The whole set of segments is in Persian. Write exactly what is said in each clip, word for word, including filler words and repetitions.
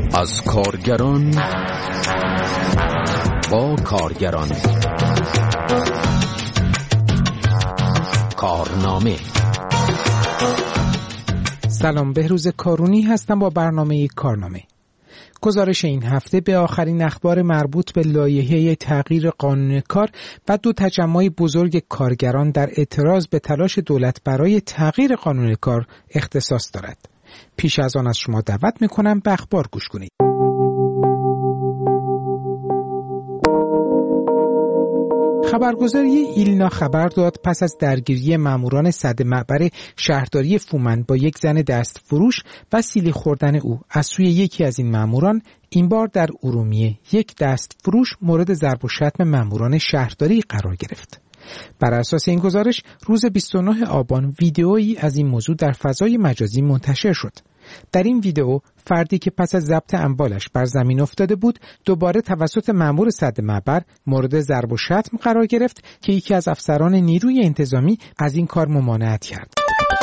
از کارگران با کارگران. کارنامه. سلام، بهروز کارونی هستم با برنامه کارنامه. گزارش این هفته به آخرین اخبار مربوط به لایحه تغییر قانون کار و دو تجمع بزرگ کارگران در اعتراض به تلاش دولت برای تغییر قانون کار اختصاص دارد. پیش از آن از شما دعوت می‌کنم به اخبار گوش کنید. خبرگزاری ایلنا خبر داد پس از درگیری ماموران سد معبر شهرداری فومن با یک زن دست فروش و سیلی خوردن او از سوی یکی از این ماموران، این بار در ارومیه یک دست فروش مورد ضرب و شتم ماموران شهرداری قرار گرفت. بر اساس این گزارش روز بیست و نه آبان ویدئویی از این موضوع در فضای مجازی منتشر شد. در این ویدئو فردی که پس از ضبط اموالش بر زمین افتاده بود دوباره توسط مأمور سد معبر مورد ضرب و شتم قرار گرفت که یکی از افسران نیروی انتظامی از این کار ممانعت کرد.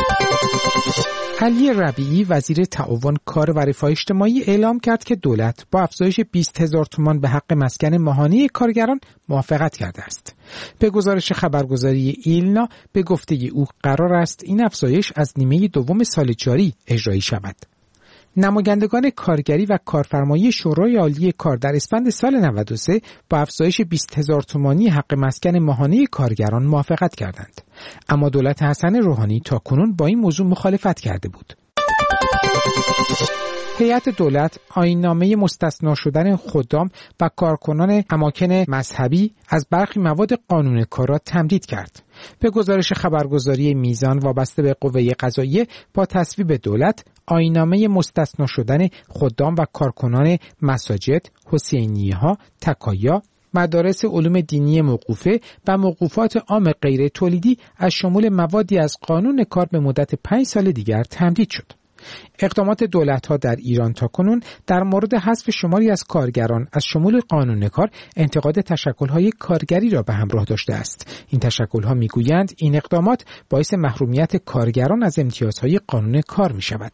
علی ربیعی وزیر تعاون، کار و رفاه اجتماعی اعلام کرد که دولت با افزایش بیست هزار تومان به حق مسکن ماهانه کارگران موافقت کرده است. به گزارش خبرگزاری ایلنا به گفته او قرار است این افزایش از نیمه دوم سال جاری اجرایی شود. نمایندگان کارگری و کارفرمایی شورای عالی کار در اسفند سال نود و سه با افزایش بیست هزار تومانی حق مسکن ماهانه کارگران موافقت کردند. اما دولت حسن روحانی تاکنون با این موضوع مخالفت کرده بود. هیئت دولت آیین‌نامه مستثنا شدن خدام و کارکنان اماکن مذهبی از برخی مواد قانون کار را تمدید کرد. به گزارش خبرگزاری میزان وابسته به قوه قضاییه، با تصویب دولت آیین‌نامه مستثنا شدن خدام و کارکنان مساجد، حسینیه‌ها، تکایا، مدارس علوم دینی موقوفه و موقوفات عام غیر تولیدی از شمول موادی از قانون کار به مدت پنج سال دیگر تمدید شد. اقدامات دولت‌ها در ایران تاکنون در مورد حذف شماری از کارگران از شمول قانون کار انتقاد تشکل‌های کارگری را به همراه داشته است. این تشکل‌ها می‌گویند این اقدامات باعث محرومیت کارگران از امتیازهای قانون کار می‌شود.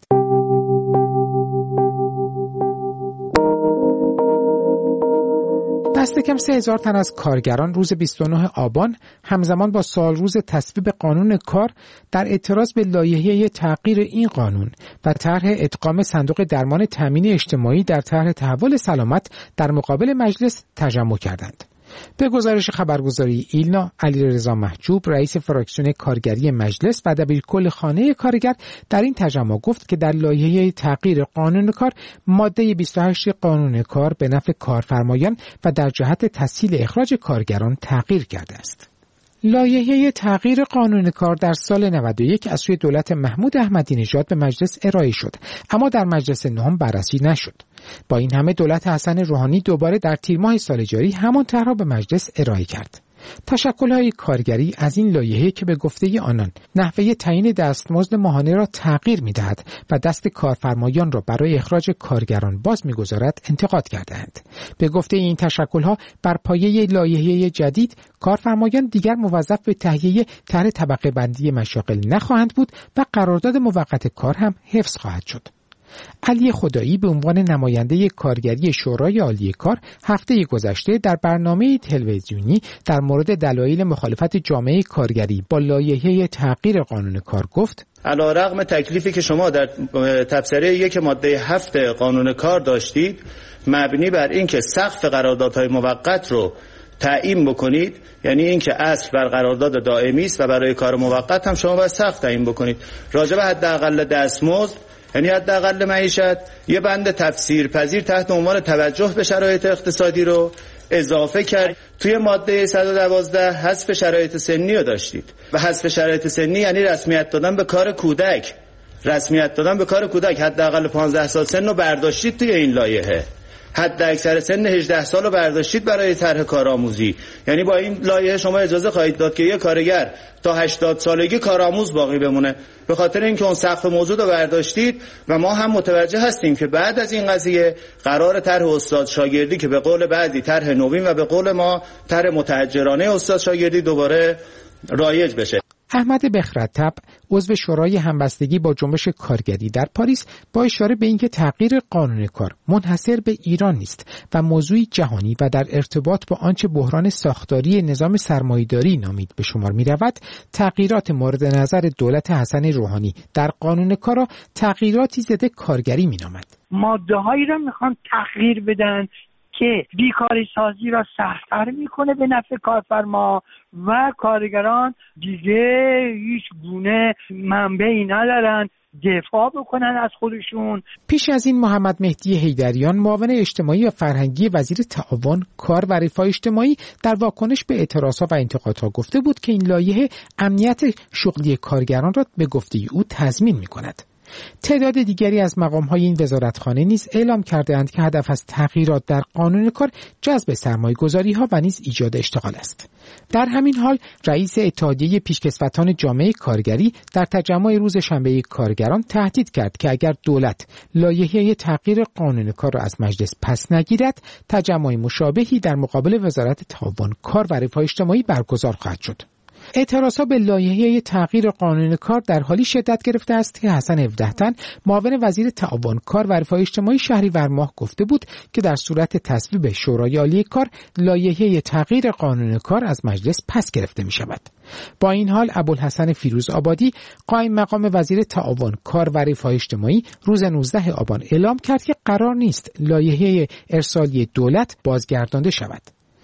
دست کم سه هزار تن از کارگران روز بیست و نه آبان همزمان با سال روز تصویب قانون کار در اعتراض به لایحه تغییر این قانون و طرح ادغام صندوق درمان تامین اجتماعی در طرح تحول سلامت در مقابل مجلس تجمع کردند. به گزارش خبرگزاری ایلنا، علیرضا محجوب رئیس فراکسیون کارگری مجلس و دبیرکل خانه کارگر در این تجمع گفت که در لایحه تغییر قانون کار ماده بیست و هشت قانون کار به نفع کارفرمایان و در جهت تسهیل اخراج کارگران تغییر کرده است. لایحه تغییر قانون کار در سال نود و یک از سوی دولت محمود احمدی نژاد به مجلس ارائه شد، اما در مجلس نهم بررسی نشد. با این همه دولت حسن روحانی دوباره در تیر ماه سال جاری همان طرح را به مجلس ارائه کرد. تشکل‌های کارگری از این لایحه که به گفته آنان نحوه تعیین دستمزد ماهانه را تغییر می‌دهد و دست کارفرمایان را برای اخراج کارگران باز می‌گذارد انتقاد کردند. به گفته این تشکل‌ها بر پایه لایحه جدید کارفرمایان دیگر موظف به تهیه طرح طبقه بندی مشاغل نخواهند بود و قرارداد موقت کار هم حفظ خواهد شد. علی خدایی به عنوان نماینده کارگری شورای عالی کار هفته گذشته در برنامه تلویزیونی در مورد دلایل مخالفت جامعه کارگری با لایحه تغییر قانون کار گفت: علیرغم تکلیفی که شما در تبصره یک ماده هفت قانون کار داشتید مبنی بر اینکه سقف قراردادهای موقت رو تعیین بکنید، یعنی اینکه اصل بر قرارداد دائمی است و برای کار موقت هم شما باید سقف تعیین بکنید. راجع به حداقل دستمزد، یعنی حداقل معیشت، یه بند تفسیر پذیر تحت عنوان توجه به شرایط اقتصادی رو اضافه کرد. توی ماده صد و دوازده حذف شرایط سنی رو داشتید و حذف شرایط سنی یعنی رسمیت دادن به کار کودک. رسمیت دادن به کار کودک حداقل پانزده سال سن رو برداشتید توی این لایحه. حد اکثر سن هجده سال رو برداشتید برای طرح کارآموزی. یعنی با این لایحه شما اجازه خواهید داد که یک کارگر تا هشتاد سالگی کارآموز باقی بمونه، به خاطر اینکه اون سقف موجود رو برداشتید. و ما هم متوجه هستیم که بعد از این قضیه قرار طرح استاد شاگردی که به قول بعضی طرح نوین و به قول ما طرح متحجرانه استاد شاگردی دوباره رایج بشه. احمد بخرطب، عضو شورای همبستگی با جنبش کارگری در پاریس، با اشاره به اینکه تغییر قانون کار منحصر به ایران نیست و موضوعی جهانی و در ارتباط با آنچه بحران ساختاری نظام سرمایه‌داری نامید به شمار می‌رود، تغییرات مورد نظر دولت حسن روحانی در قانون کار را تغییراتی ضد کارگری می‌نامد. ماده‌هایی را می‌خوان تغییر بدن که بیکاری سازی را سخت‌تر میکنه به نفع کارفرما و کارگران دیگه هیچ گونه منبعی ندارن دفاع بکنن از خودشون. پیش از این محمد مهدی حیدریان، معاون اجتماعی و فرهنگی وزیر تعاون، کار و رفاه اجتماعی، در واکنش به اعتراضها و انتقادها گفته بود که این لایحه امنیت شغلی کارگران را به گفته او تضمین میکند. تعداد دیگری از مقام‌های این وزارتخانه نیز اعلام کرده‌اند که هدف از تغییرات در قانون کار جذب سرمایه‌گذاری‌ها و نیز ایجاد اشتغال است. در همین حال رئیس اتحادیه پیشکسوتان جامعه کارگری در تجمع روز شنبه کارگران تهدید کرد که اگر دولت لایحه تغییر قانون کار را از مجلس پس نگیرد، تجمع مشابهی در مقابل وزارت تعاون، کار و رفاه اجتماعی برگزار خواهد شد. اعتراضها به لایحه تغییر قانون کار در حالی شدت گرفته است که حسن هفده‌تن، معاون وزیر تعاون، کار و رفاه اجتماعی، شهریور ماه گفته بود که در صورت تصویب شورای عالی کار، لایحه تغییر قانون کار از مجلس پس گرفته می شود. با این حال ابوالحسن فیروز آبادی، قائم مقام وزیر تعاون، کار و رفاه اجتماعی، روز نوزدهم آبان اعلام کرد که قرار نیست لایحه ارسالی دولت بازگردانده شود.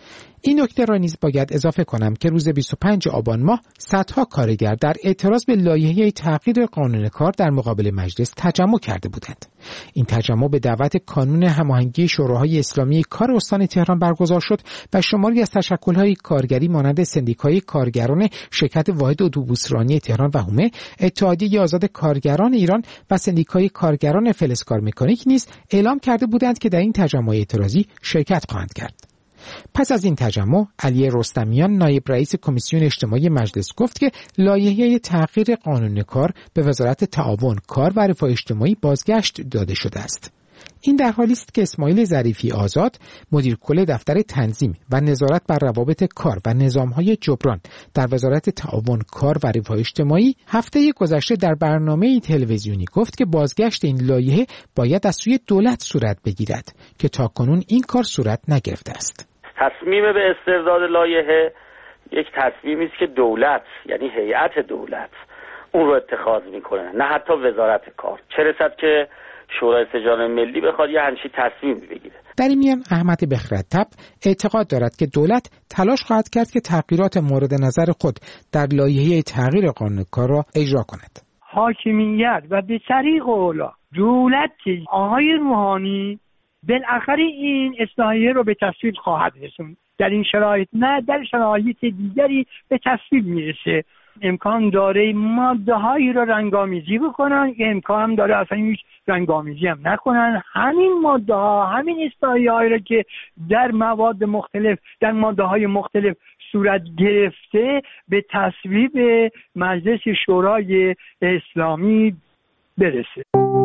این نکته را نیز باید اضافه کنم که روز بیست و پنجم آبان ماه صدها کارگر در اعتراض به لایحه تغییر قانون کار در مقابل مجلس تجمع کرده بودند. این تجمع به دعوت کانون هماهنگی شوراهای اسلامی کار استان تهران برگزار شد و شماری از تشکل‌های کارگری مانند سندیکای کارگران شرکت واحد اتوبوسرانی تهران و هومه، اتحادیه آزاد کارگران ایران و سندیکای کارگران فلزکار مکانیک نیز اعلام کرده بودند که در این تجمع اعتراضی شرکت خواهند کرد. پس از این تجمع، علی رستمیان، نایب رئیس کمیسیون اجتماعی مجلس، گفت که لایحه تغییر قانون کار به وزارت تعاون، کار و رفاه اجتماعی بازگشت داده شده است. این در حالی است که اسماعیل ظریفی آزاد، مدیر کل دفتر تنظیم و نظارت بر روابط کار و نظام‌های جبران در وزارت تعاون، کار و رفاه اجتماعی، هفته گذشته در برنامه تلویزیونی گفت که بازگشت این لایحه باید از سوی دولت صورت بگیرد که تاکنون این کار صورت نگرفته است. تصمیم به استرداد لایحه یک تصمیمی است که دولت، یعنی هیئت دولت، اون رو اتخاذ میکنه، نه حتی وزارت کار، چه رسد که شورای سجان ملی بخواد یه همچین تصمیمی بگیره. در این میان احمد بخرطب اعتقاد دارد که دولت تلاش خواهد کرد که تغییرات مورد نظر خود در لایحه تغییر قانون کار را اجرا کند. حاکمیت و به طریق اولا دولت آقای روحانی بالاخره این اصلاحیه رو به تصویب خواهد رسوند. در این شرایط نه، در شرایط دیگری به تصویب میرسه. امکان داره ماده هایی رو رنگامیزی بکنن، امکان داره اصلا هیچ رنگامیزی هم نکنن. همین ماده ها، همین اصلاحیه هایی رو که در مواد مختلف، در ماده های مختلف صورت گرفته، به تصویب مجلس شورای اسلامی برسه.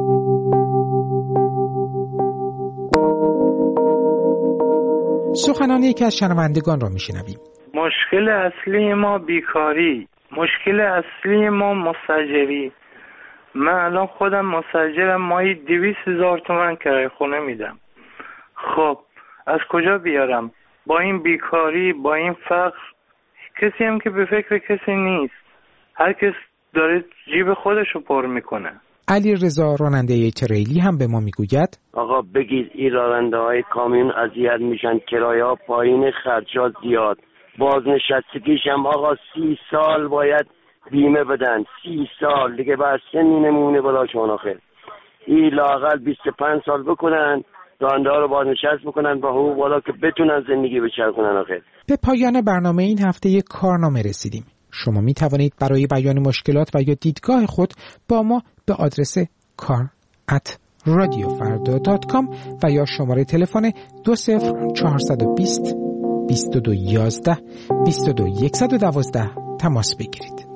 سخنان یکی از شنوندگان را میشنویم. مشکل اصلی ما بیکاری، مشکل اصلی ما مستاجری. من الان خودم مستاجرم، ماهی دویست هزار تومن کرایه خونه میدم. خب از کجا بیارم؟ با این بیکاری، با این فقر، کسی هم که به فکر کسی نیست. هر کس داره جیب خودشو پر میکنه. علی رضا راننده تریلی هم به ما میگوید آقا بگید این راننده های کامیون اذیت میشن، کرایه ها پایین، خرجات زیاد، بازنشستگیش هم آقا سی سال باید بیمه بدن، سی سال دیگه بر سنی نمونه بلاشون. آخر این لااقل بیست و پنج سال بکنن، راننده ها رو بازنشست بکنن با حقوق بالا که بتونن زندگی بچرخونن. آخر به پایان برنامه این هفته کارنامه رسیدیم. شما می توانید برای بیان مشکلات و یا دیدگاه خود با ما به آدرس کار ات رادیو فردا دات کام و یا شماره تلفن دو صفر چهارصد و بیست بیست و دو یازده بیست و دو صد و دوازده تماس بگیرید.